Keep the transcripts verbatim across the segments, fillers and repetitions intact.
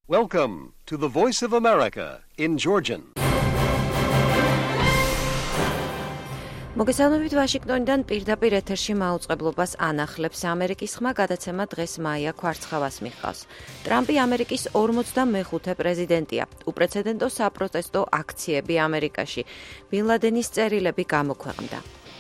Welcome to the Voice of America in Georgian. მოგესალმებით ვაშინგტონიდან პირდაპირ ეთერში მაუწყებლობას ანახლებს ამერიკის ხმა გადაცემა დღეს მაია ქვარცხავას მიჰყავს. ტრამპი ამერიკის ორმოცდამეხუთე პრეზიდენტია. უპრეცედენტო საპროტესტო აქციები ამერიკაში. ბინ ლადენის წერილები გამოქვეყნდა.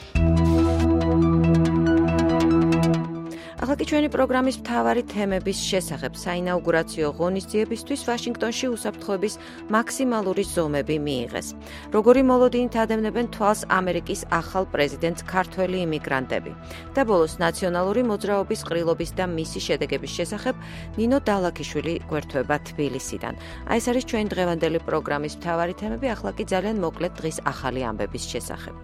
ახლა კი ჩვენი პროგრამის მთავარი თემების შესახებ საინაუგურაციო ღონისძიებისთვის ვაშინგტონში უსაფრთხოების მაქსიმალური ზომები მიიღეს. როგორი მოლოდინით ადევნებენ თვალს ამერიკის ახალ პრეზიდენტს ქართველი იმიგრანტები. და ბოლოს ნაციონალური მოძრაობის ყრილობის და მისი შედეგების შესახებ ნინო დალაქიშვილი გვერდება თბილისიდან. აი ეს არის ჩვენი დღევანდელი პროგრამის მთავარი თემები, ახლა კი ძალიან მოკლედ დღის ახალი ამბების შესახებ.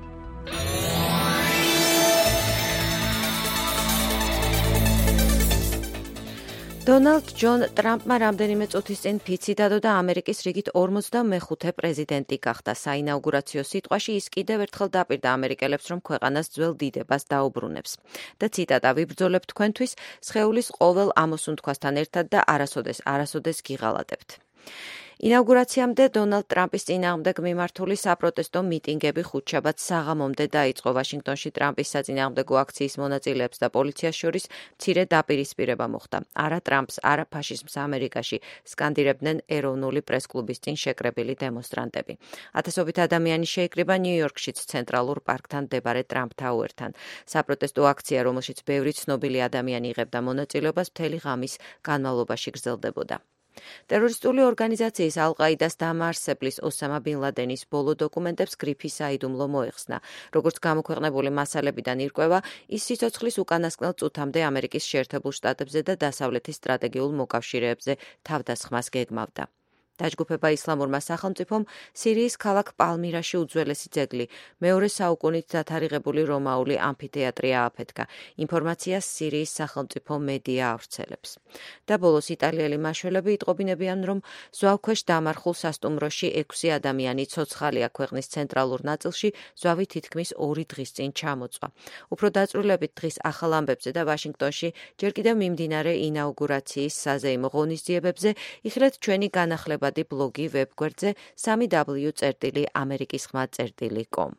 დონალდ ჯონ ტრამპმა რამდენიმე წუთის წინ ფიცი დადო და ამერიკის რიგით ორმოცდამეხუთე პრეზიდენტი გახდა. საინაუგურაციო სიტყვაში ის კიდევ ერთხელ დაპირდა ამერიკელებს, რომ ქვეყანას ძველ დიდებას დაუბრუნებს. და ციტატა: "ვიბრძოლებ თქვენთვის სხეულის ყოველ ამოსუნთქვასთან ერთად და არასოდეს, არასოდეს გიღალატებთ." ინაუგურაციამდე დონალდ ტრამპის წინააღმდეგ მიმართული საპროტესტო მიტინგები ხუთშაბათ საღამომდე დაიწყო. ვაშინგტონში ტრამპის საწინააღმდეგო აქციის მონაწილეებს და პოლიციას შორის მცირე დაპირისპირება მოხდა. არა ტრამპს, არა ფაშიზმს ამერიკაში სკანდირებდნენ ეროვნული პრესკლუბის წინ შეკრებილი დემონსტრანტები. ათასობით ადამიანი შეიკრიბა ნიუ-იორკშიც ცენტრალურ პარკთან მდებარე ტრამპ თაუერთან. საპროტესტო აქცია, რომელშიც ბევრი ცნობილი ადამიანი იღებდა მონაწილეობას, მთელი ღამის განმავლობაში გრძელდებოდა. ტერორისტული ორგანიზაციის ალ-ყაიდას დამაარსებლის ოსამა ბინ ლადენის ბოლო დოკუმენტებს გრიფი საიდუმლო მოეხსნა. როგორც გამოქვეყნებული მასალებიდან ირკვევა, ის სიცოცხლის უკანასკნელ წუთამდე ამერიკის შეერთებულ შტატებზე და დასავლეთის სტრატეგიულ მოკავშირეებზე თავდასხმას გეგმავდა. დაჯგუფება ისლამურმა სახელმწიფომ სირიის ქალაქ პალმირაში უძველესი ძეგლი, მეორე საუკუნით დათარიღებული რომაული ამფითეატრი ააფეთქა. ინფორმაციას სირიის სახელმწიფო მედია ავრცელებს. და ბოლოს იტალიელი მაშველები იტყობინებიან, რომ ზვავქვეშ დამარხულ სასტუმროში ექვსი ადამიანი ცოცხალია. ქვეყნის ცენტრალურ ნაწილში ზვავი თითქმის ორი დღის წინ ჩამოწვა. უფრო დაწვრილებით დღის ახალ ამბებზე და ვაშინგტონში ჯერ კიდევ მიმდინარე ინაუგურაციის საზეიმო ღონისძიებებზე იხილეთ ჩვენი განახლება ბლოგი ვებგვერდზე სამი დაბლიუ წერტილი ამერიკის ხმა წერტილი კომ.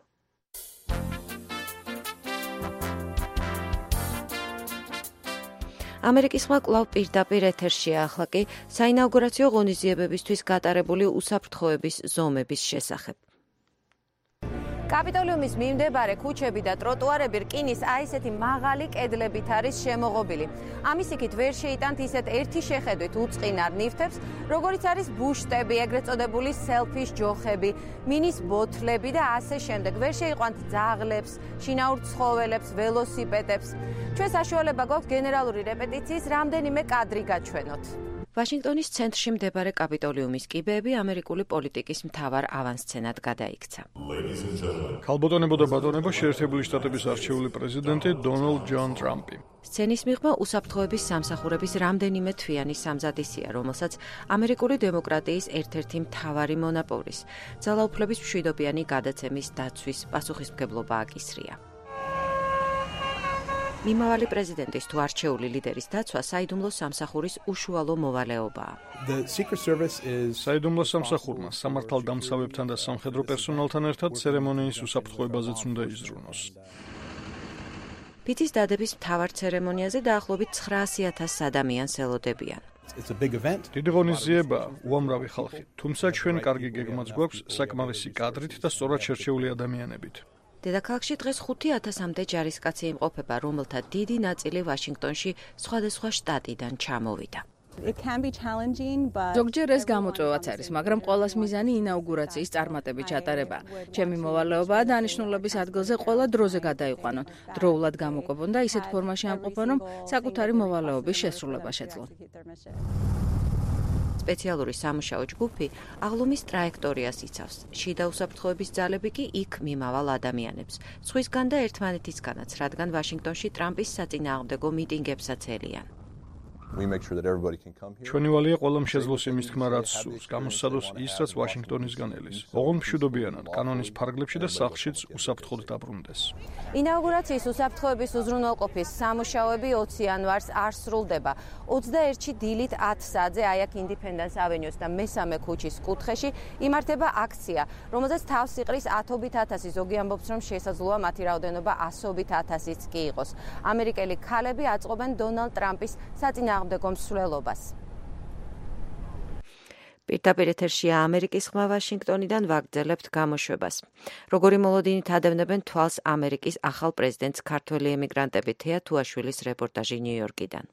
ამერიკის ხმა კვლავ პირდაპირ ეთერშია, ახლა კი საინაუგურაციო ღონისძიებებისთვის გატარებული უსაფრთხოების ზომების შესახებ. კაპიტოლიუმის მიმდებარე ქუჩები და ტროტუარები რკინის აი ესეთი მაღალი კედლებით არის შემოღობილი. ამის იქით ვერ შეიტანთ ისეთ ერთი შეხედვით უწყინარ ნივთებს, როგორიც არის ბუშტები, ეგრეთ წოდებული სელფის ჯოხები, მინის ბოთლები და ასე შემდეგ. ვერ შეიყვანთ ძაღლებს, შინაურ ცხოველებს, ველოსიპედებს. ჩვენ საშუალება გვაქვს გენერალური რეპეტიციის რამდენიმე კადრი გაჩვენოთ. ვაშინგტონის ცენტრში მდებარე კაპიტოლიუმის კიბეები ამერიკული პოლიტიკის მთავარ ავანსცენად გადაიქცა. ქალბატონებო და ბატონებო, შეერთებული შტატების არჩეული პრეზიდენტი დონალდ ჯონ ტრამპი. სცენის მიღმა უსაფრთხოების სამსახურების რამდენიმე თვიანი სამზადისია, რომელსაც ამერიკული დემოკრატიის ერთ-ერთი მთავარი მონაპოვრის, ძალაუფლების მშვიდობიანი გადაცემის დაცვის პასუხისმგებლობა აკისრია. მიმავალი პრეზიდენტის თუ არჩეული ლიდერის დაცვა საიდუმლო სამსახურის უშუალო მოვალეობაა. საიდუმლო სამსახურმა სამართალდამცავებთან და სამხედრო პერსონალთან ერთად ცერემონიის უსაფრთხოებაზეც უნდა იზრუნოს. ფიცის დადების მთავარ ცერემონიაზე დაახლოებით ცხრაასი ათასი ადამიანს ელოდებიან. დიდი ღონისძიებაა, უამრავი ხალხი, თუმცა ჩვენ კარგი გეგმაც გვაქვს საკმარისი კადრით და სწორად შერჩეული ადამიანებით. დედაქალაქში დღეს ხუთი ათასამდე ჯარისკაცი იმყოფება, რომელთა დიდი ნაწილი ვაშინგტონში სხვადასხვა შტატიდან ჩამოვიდა. ზოგჯერ ეს გამოწვევაც არის, მაგრამ ყოველას მიზანი ინაუგურაციის წარმატებით ჩატარება. ჩემი მოვალეობაა დანიშნულების ადგილზე ყველა დროზე გადაიყვანონ, დროულად გამოკვებონ და ისეთ ფორმაში ამყოფონ, რომ საკუთარი მოვალეობის შესრულება შეძლონ. სპეციალური სამუშაო ჯგუფი აღლუმის ტრაექტორიას იცავს. შიდა უსაფრთხოების ძალები კი იქ მიმავალ ადამიანებს. სხვისგან და ერთმანეთისგანაც, რადგან ვაშინგტონში ტრამპის საწინააღმდეგო მიტინგებსაც ელიან. We make sure that everybody can come here. ჩვენი ვალია ყველამ შეძლოს იმის თქმა, რაც სურს, გამოსცადოს ის, რაც ვაშინგტონისგან ელის. ოღონდ მშვიდობიანად, კანონის ფარგლებში და სახლშიც უსაფრთხოდ დაბრუნდეს. ინაუგურაციის უსაფრთხოების უზრუნველყოფის სამუშაოები ოცი იანვარს არ სრულდება. ოცდაერთში დილით ათ საათზე აი აქ ინდიფენდენს ავენიუს და მესამე ქუჩის კუთხეში იმართება აქცია, რომელზეც თავს იყრის ათობით ათასი, ზოგი ამბობს, რომ შესაძლოა მათი რაოდენობა ასობით ათასიც კი იყოს. ამერიკელი ქალები აწყობენ დონალდ ტრამპის საწინააღმდეგო მსვლელობას. პირდაპირ ეთერშია ამერიკის ხმა ვაშინგტონიდან ვაგრძელებთ გამოშვებას. როგორი მოლოდინით ადევნებენ თვალს ამერიკის ახალ პრეზიდენტს ქართველი ემიგრანტები, თეა თუაშვილის რეპორტაჟი ნიუ-იორკიდან.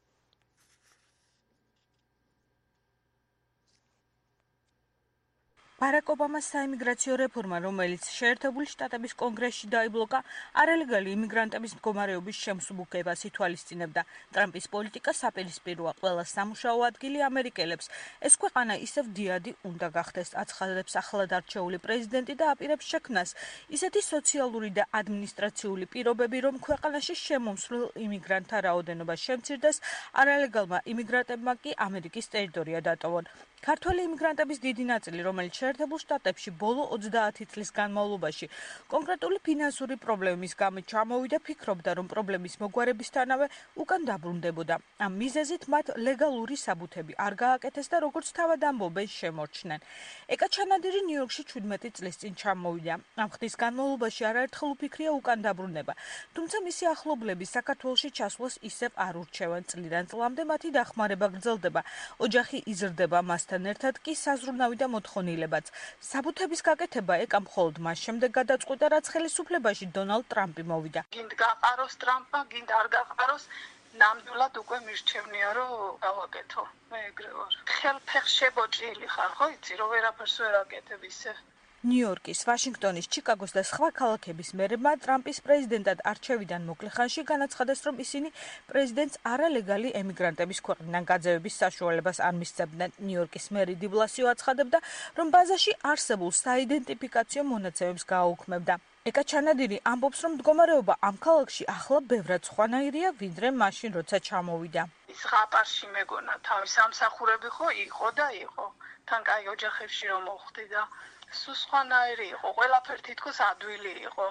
ბარაკ ობამას საიმიგრაციო რეფორმა, რომელიც შეერთებული შტატების კონგრესში დაიბლოკა, არალეგალი იმიგრანტების მდგომარეობის შემსუბუქებას ითვალისწინებდა. ტრამპის პოლიტიკა საპირისპიროა ყველა სამუშაო ადგილი ამერიკელებს. ეს ქვეყანა ისევ დიადი უნდა გახდეს, აცხადებს ახლად არჩეული პრეზიდენტი და აპირებს შექმნას ისეთი სოციალური და ადმინისტრაციული პირობები, რომ ქვეყანაში შემომსვლელ იმიგრანტთა რაოდენობა შემცირდეს, არალეგალმა იმიგრანტებმა კი ამერიკის ტერიტორია დატოვონ. ქართველი იმიგრანტების დიდი ნაწილი, რომელიც შეერთებულ შტატებში ბოლო ოცდაათი წლის განმავლობაში კონკრეტული ფინანსური პრობლემის გამო ჩამოვიდა, ფიქრობდა, რომ პრობლემის მოგვარებისთანავე უკან დაბრუნდებოდა. ამ მიზეზით მათ ლეგალური საბუთები არ გააკეთეს და როგორც თავად ამბობენ, შემორჩნენ. ეკა ჩანადირი ნიუ-იორკში ჩვიდმეტი წლის წინ ჩამოვიდა. ამ ხნის განმავლობაში არაერთხელ უფიქრია უკან დაბრუნება, თუმცა მისი ახლობლები საქართველოში ჩასვლას ისევ არ ურჩევენ. წლიდან წლამდე მათი დახმარება გრძელდება. ოჯახი იზრდება მასთან ერთად კი საზრუნავი და მოთხოვნილებაც. საბუთების გაკეთება ეკა მხოლოდ მას შემდეგ გადაწყვიტა, რაც ხელისუფლებაში დონალდ ტრამპი მოვიდა. გინდ გაყაროს ტრამპმა, გინდ არ გაყაროს, ნამდვილად უკვე მირჩევნია, რომ გავაკეთო. მე ეგრე ვარ. ხელფეხ შებოჭილი ხარ, ხო იცი, რომ ვერაფერს ვერ აკეთებ ისე. ნიუ-იორკის, ვაშინგტონის, ჩიკაგოს და სხვა ქალაქების მერებმა ტრამპის პრეზიდენტად არჩევიდან მოკლე ხანში განაცხადეს, რომ ისინი პრეზიდენტს არალეგალი ემიგრანტების ქვეყნიდან გაძევების საშუალებას არ მისცემდნენ. ნიუ-იორკის მერი დი ბლასიო აცხადებდა, რომ ბაზაში არსებულ საიდენტიფიკაციო მონაცემებს გააუქმებდა. ეკა ჩანადირი ამბობს, რომ მდგომარეობა ამ ქალაქში ახლა ბევრად სხვანაირია, ვიდრე მაშინ, როცა ჩამოვიდა. ის ღაპარში მეგონა თავის სამსახურები ხო იყო და იყო. თან კაი ოჯახებში რომ მოხვდი და სულ სხვანაირი იყო, ყველაფერი თითქოს ადვილი იყო.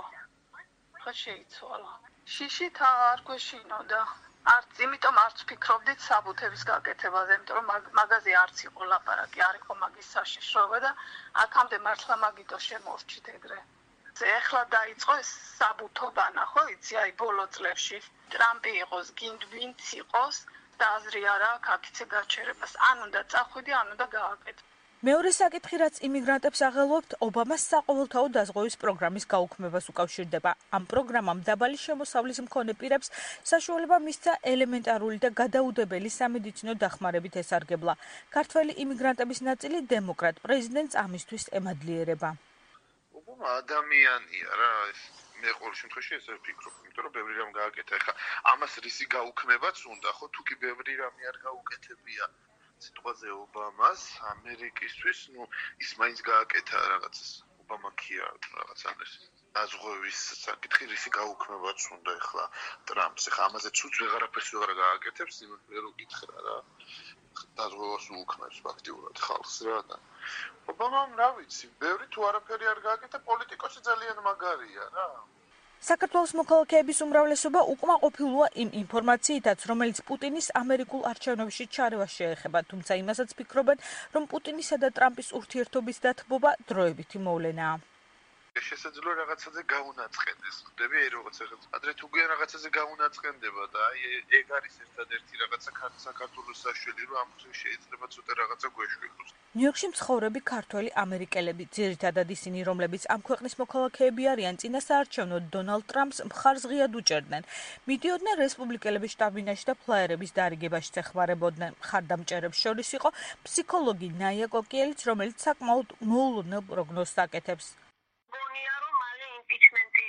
ხო შეიცვალა. შიშით არ გვეშინოდა. არც იმიტომ არც ფიქრობდით საბუთების გაკეთებაზე, იმიტომ რომ მაგაზე არც იყო ლაპარაკი, არ იყო მაგის საშიშროება და აქამდე მართლა მაგითო შემორჩით ეგრე. ეხლა დაიწყო ეს საბუთობანა, ხო იცი, აი ბოლო წლებში ტრამპი იყოს, გინდ ვინც იყოს და აზრი არ აქვს აქიცე გაჩერებას. ან უნდა წახვიდი, ან უნდა გააკეთო. მეორე საკითხი, რაც იმიგრანტებს აღელვებთ, ობამას საყოველთაო დაზღვევის პროგრამის გაუქმებას უკავშირდება. ამ პროგრამამ დაბალი შემოსავლის მქონე პირებს საშუალება მისცა ელემენტარული და გადაუდებელი სამედიცინო დახმარებით ესარგებლა. ქართველი იმიგრანტების ნაწილი დემოკრატ პრეზიდენტს ამისთვის ემადლიერება. ობამა ადამიანია რა, მე ყოველ შემთხვევაში ესე ვფიქრობ, იმიტომ რომ ბევრი რამ გააკეთა. ეხლა ამას რისი გაუქმებაც უნდა, ხო, თუ კი ბევრი რამე არ გაუკეთებია. სიტყვაზე ობამას ამერიკისთვის, ნუ ის მაინც გააკეთა რაღაცას. ობამა ქია რაღაცა ეს დაზღვევის საკითხი რისი გაუქმებაც უნდა ეხლა ტრამპს. ეხლა ამაზე ცუც ვეღარაფერს ვეღარ გააკეთებს, იმედია რომ გითხრა რა. დაზღვევას უქმებს ფაქტიურად ხალხს რა და ობამამ რა ვიცი, ბევრი თუ არაფერი არ გააკეთა, პოლიტიკოსი ძალიან მაგარია რა. საქართველოს მოქალაქეების უმრავლესობა უკმაყოფილოა იმ ინფორმაციითაც, რომელიც პუტინის ამერიკულ არჩევნებში ჩარევას შეეხება, თუმცა იმასაც ფიქრობენ, რომ პუტინისა და ტრამპის ურთიერთობის დათბობა დროებითი მოვლენაა. შესაძლოა რაღაცაზე გაუნაწყენდეს. ხდები აი როგორც ახლა ადრე თუ გიან რაღაცაზე გაუნაწყენდება და აი ეგ არის ერთადერთი რაღაცა საქართველოს საშველი, რომ ამ ხრივ შეიძლება ცოტა რაღაცა გვეშველოს. ნიუ-იორკში მცხოვრები ქართველი ამერიკელები, ძირითადად ისინი, რომლებიც ამ ქვეყნის მოქალაქეები არიან, წინასაარჩევნო დონალდ ტრამპს მხარს ღიად უჭერდნენ. მიდიოდნენ რესპუბლიკელების შტაბ-ბინაში და ფლაიერების დარიგებაშიც ეხმარებოდნენ. მხარდამჭერებს შორის იყო ფსიქოლოგი ნაია კოკიელიც, რომელიც საკმაოდ მოულოდნელ პროგნოზს აკეთებს. გონია რომ მალე იმპიჩმენტი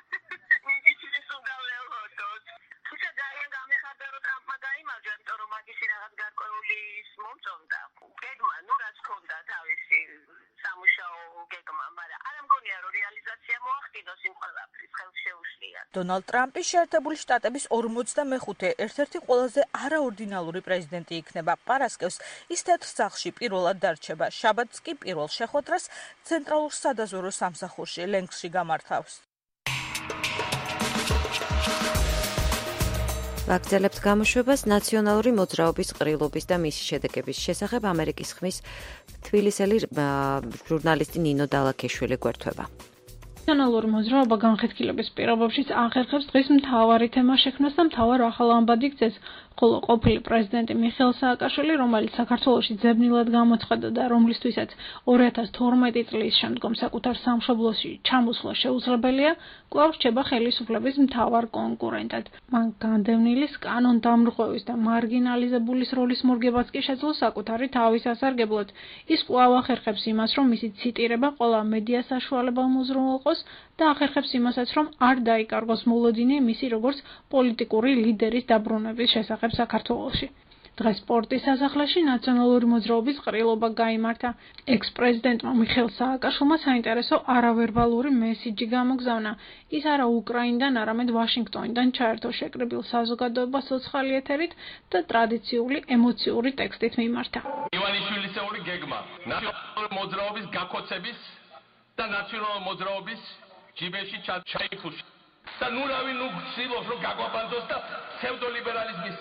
იმპიჩმენტის უნდა ველოდოთ. თუმცა ძალიან გამეხარდა რომ ტრამპმა გაიმარჯვა, იმიტომ რომ მაგისი რაღაც გარკვეული მომწონდა. გეგმა, ნუ რაც ქონდა თავისი სამუშაო გეგმა, მაგრამ არ მგონია რომ რეალიზაცია მოახდინოს იმ ყველაფრის ხელს შეუშლიათ. დონალდ ტრამპი შეერთებული შტატების ორმოცდამეხუთე ერთ-ერთი ყველაზე არაორდინალური პრეზიდენტი იქნება. პარასკევს ის თეთრ სახლში პირველად დარჩება. შაბათს კი პირველ შეხვედრას ცენტრალურ სადაზვერვო სამსახურში ლენქსში გამართავს. ვაგრძელებთ გამოშვებას ნაციონალური მოძრაობის ყრილობის და მისი შედეგების შესახებ ამერიკის ხმის თბილისელი ჟურნალისტი ნინო დალაქეშვილი გვერდება. ნაციონალური მოძრაობა განხეთქილების პირობებშიც ახერხებს დღის მთავარი თემა შექმნას და მთავარ ახალ ამბად იქცეს, ხოლო ყოფილი პრეზიდენტი მიხეილ სააკაშვილი, რომელიც საქართველოში ძებნილად გამოცხადდა და რომლისთვისაც ორი ათას თორმეტი წლის შემდგომ საკუთარ სამშობლოში ჩამოსვლა შეუძლებელია, კვლავ რჩება ხელისუფლების მთავარ კონკურენტად. მან განდევნილის, კანონდამრღვევის და მარგინალიზებულის როლის მორგებაც კი შეძლო საკუთარი თავის ასარგებლოდ. ის კვლავ ახერხებს იმას, რომ მისი ციტირება ყველა მედია საშუალება უმოძრაულყოს და ახერხებს იმასაც, რომ არ დაიკარგოს მოლოდინი მისი როგორც პოლიტიკური ლიდერის დაბრუნების შესახებ საქართველოში. დღეს სპორტის სასახლეში ნაციონალური მოძრაობის ყრილობა გაიმართა. ექს-პრეზიდენტმა მიხეილ სააკაშვილმა საინტერესო არავერბალური მესიჯი გამოგზავნა. ის არა უკრაინიდან, არამედ ვაშინგტონიდან ჩაერთო შეკრებილ საზოგადოებას ცოცხალი ეთერით და ტრადიციული ემოციური ტექსტით მიმართა. ივანიშვილისეული გეგმა ნაციონალური მოძრაობის გაქოცების და ნაციონალური მოძრაობის ჯიბეში ჩაიფუში. და ნუ რავი ნუ გცილობს რომ გაგვაბანძოს და ფსევდოლიბერალიზმის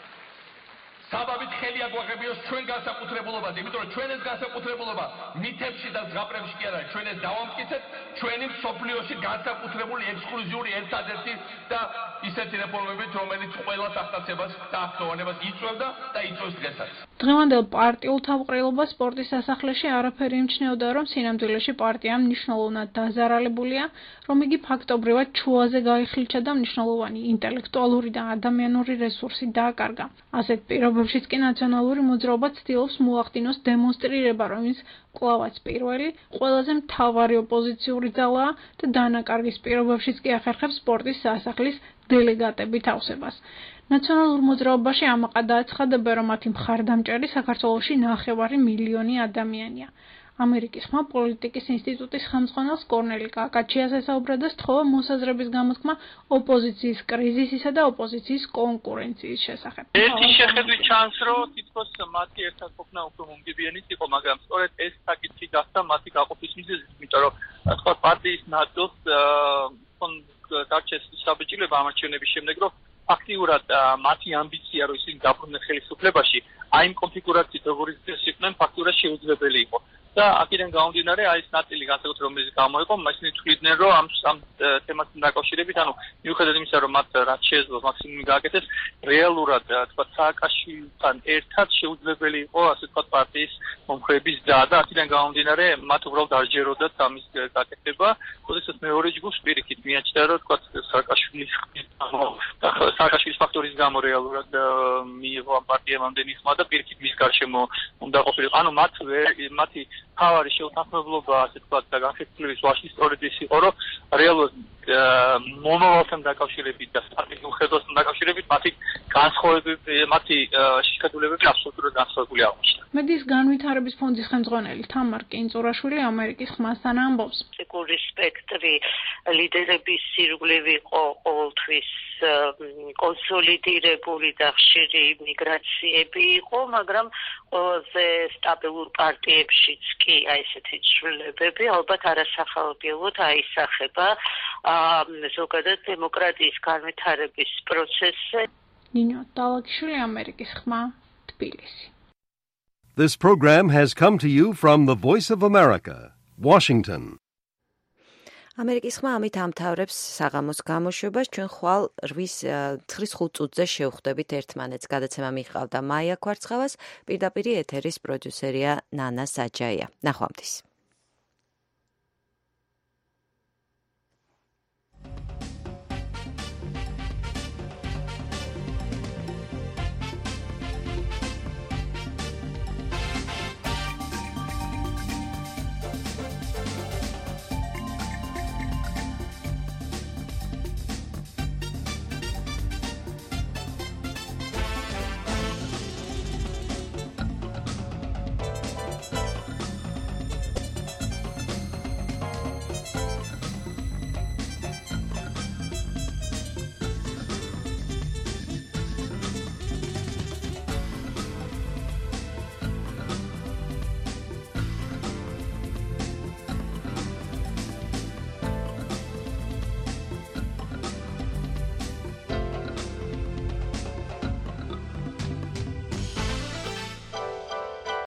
საბაბით ხელი აგვაღებიოს ჩვენ განსაკუთრებულობაზე, იმიტომ რომ ჩვენ ეს განსაკუთრებულობა მითებში და ზღაპრებში კი არა, ჩვენ ეს დავამტკიცეთ, ჩვენი მსოფლიოში განსაკუთრებული ექსკლუზიური ერთადერთი და ისეთი რეფორმებით, რომელიც ყველას აღტაცებას და აქტუალებას იწვევდა და იწვევს დღესაც. დღევანდელ პარტიულ თავყრილობას სპორტის სასახლეში არაფერი იმჩნეოდა, რომ სინამდვილეში პარტია მნიშვნელოვნად დაზარალებულია, რომ იგი ფაქტობრივად ჩუაზე გაიხლიჩა და მნიშვნელოვანი ინტელექტუალური და ადამიანური რესურსი დააკარგა. ასეთ პირობებშიც კი ნაციონალური მოძრაობა ცდილობს მოახდინოს დემონსტრირება, რომ ის კვლავაც პირველი, ყველაზე მთავარი ოპოზიციური ძალაა და დანაკარგის პირობებშიც კი ახერხებს სპორტის სასახლის დელეგატებით ავსებას. ნაციონალურ მოძრაობაში ამაყად აცხადებენ, რომ მათი მხარდამჭერი საქართველოში ნახევარი მილიონი ადამიანია. ამერიკის ხმა პოლიტიკის ინსტიტუტის ხელმძღვანელს კორნელი კაკაჩიას ესაუბრა და სთხოვა მოსაზრების გამოთქმა ოპოზიციის კრიზისისა და ოპოზიციის კონკურენციის შესახებ. ერთი შეხედვით ჩანს, რომ თითქოს მათი ერთად ყოფნა უფრო მომგებიანიც იყო, მაგრამ სწორედ ეს საკითხი გახდა მათი გაყოფის მიზეზი, იმიტომ რომ თქვა პარტიის ნაწილს დარჩეს საბჭილება ამარჩევნების შემდეგ, რომ ფაქტიურად მათი ამბიცია, რომ ისინი დაბრუნდნენ ხელისუფლებაში, აი იმ კონფიგურაციით, როგორც ეს იყვნენ, ფაქტიურად შეუძლებელი იყო. და აქედან გამომდინარე, აი ეს ნაწილი განსაკუთრებით რომელიც გამოიყო, ისინი თვლიდნენ, რომ ამ ამ თემასთან დაკავშირებით, ანუ მიუხედავად იმისა, რომ მათ რაც შეეძლო მაქსიმუმი გააკეთეს, რეალურად თქვა სააკაშვილთან ერთად შეუძლებელი იყო, ასე თქვა პარტიის მომხრეების და და აქედან გამომდინარე, მათ უბრალოდ არ ჯეროდათ ამის გაკეთება, როდესაც მეორე ჯგუფს პირიქით მიაჩნდა, რომ თქვა სააკაშვილის სააკაშვილის ფაქტორის გამო რეალურად მიიღო ამ პარტიამ ამდენი ხმა და პირიქით მის გარშემო უნდა ყოფილიყო. ანუ მათ მათი თავარი შეუთანხმებლობა, ასე თქვა, და განხეთქილების ვაშლის სწორედ ის იყო, რომ რეალურად მომავალთან დაკავშირებით და სტრატეგიულ ხედვასთან დაკავშირებით მათი განსხვავებები, მათი შეხედულებები აბსოლუტურად განსხვავებული აღმოჩნდა. მედიის განვითარების ფონდის ხელმძღვანელი თამარ კინწურაშვილი ამერიკის ხმასთან ამბობს. პოლიტიკური სპექტრი ლიდერების სირგლივი იყო ყოველთვის კონსოლიდირებული და ხშირი მიგრაციები იყო, მაგრამ ყველაზე სტაბილურ პარტიებშიც კი აი ესეთი ცვლილებები ალბათ არასახალბიელოდ აისახება ზოგადად დემოკრატიის განვითარების პროცესზე. ნინო დალაქიშვილი, ამერიკის ხმა, თბილისი. This program has come to you from the Voice of America, Washington. ამერიკის ხმა ამით ამთავრებს საღამოს გამოშვებას. ჩვენ ხვალ რვის ცხრის ხუთ წუთზე შევხვდებით ერთმანეთს. გადაცემა მიყავდა მაია ქვარცხავას, პირდაპირ ეთერის პროდიუსერია ნანა საჯაია. ნახვამდის.